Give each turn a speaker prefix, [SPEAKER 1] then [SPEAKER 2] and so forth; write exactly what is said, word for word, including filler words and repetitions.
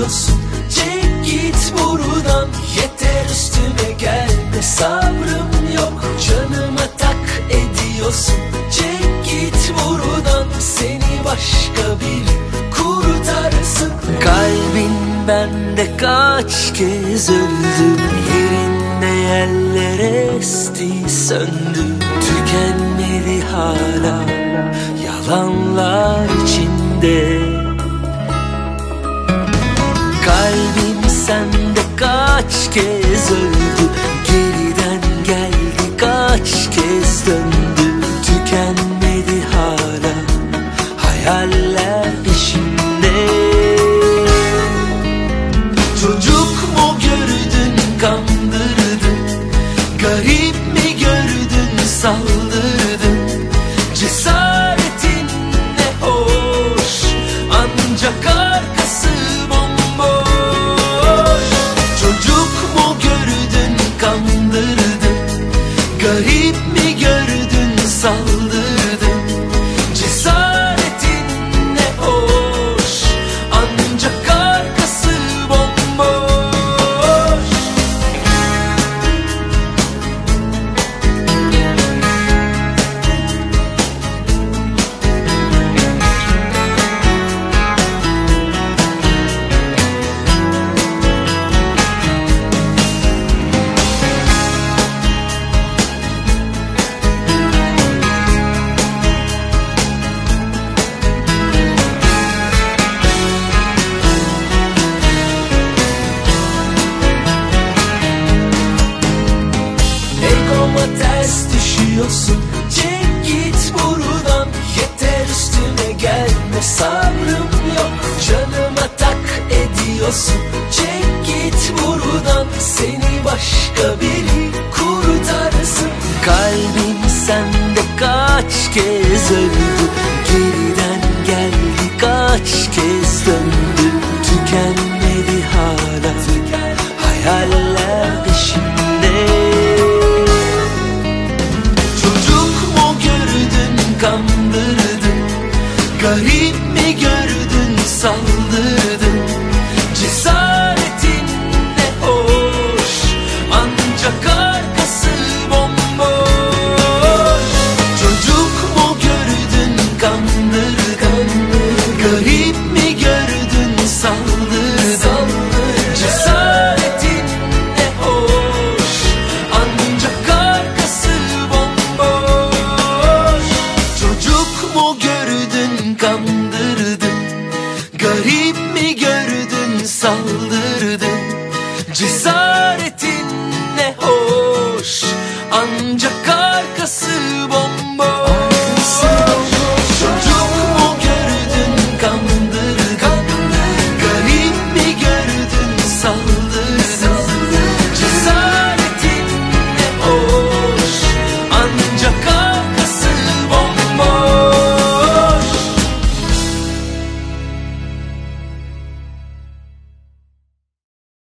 [SPEAKER 1] ediyorsun? Çek git buradan, yeter üstüme gelme. Sabrım yok, canıma tak ediyorsun. Çek git buradan, seni başka biri kurtarsın. Kalbin bende kaç kez öldü, yerinde yerlere esti söndü. Tükenmedi hala yalanlar içinde. Kalbim sende kaç kez öldü, geriden geldi kaç kez döndü. Tükenmedi hala hayaller peşinde. Çocuk mu gördün kandırdın, garip mi gördün saldırdın. Cesaretin ne hoş, ancak arkası bomboş. Çocuk mu gördün kandırdın, garip mi gördün saldırdın. Cesaretin ne hoş, ancak arkası bomboş. Egoma ters düşüyorsun, çek git buradan, yeter üstüme gelme. Sabrım yok, canıma tak ediyorsun. Çek git buradan, seni başka biri kurtarsın. Kalbim sende kaç kez öldü, geriden geldi kaç kez döndü. Tükenmedi hala hayaller peşinde. Çocuk mu gördün kandırdın, garip mi gördün saldırdın. Cesaretin ne hoş, ancak arkası bomboş. Çocuk mu gördün kandırdın, garip mi gördün saldırdın. Cesaretin ne hoş, ancak arkası bomboş. Çocuk mu gördün kandırdın, garip mi gördün saldırdın. Cesaret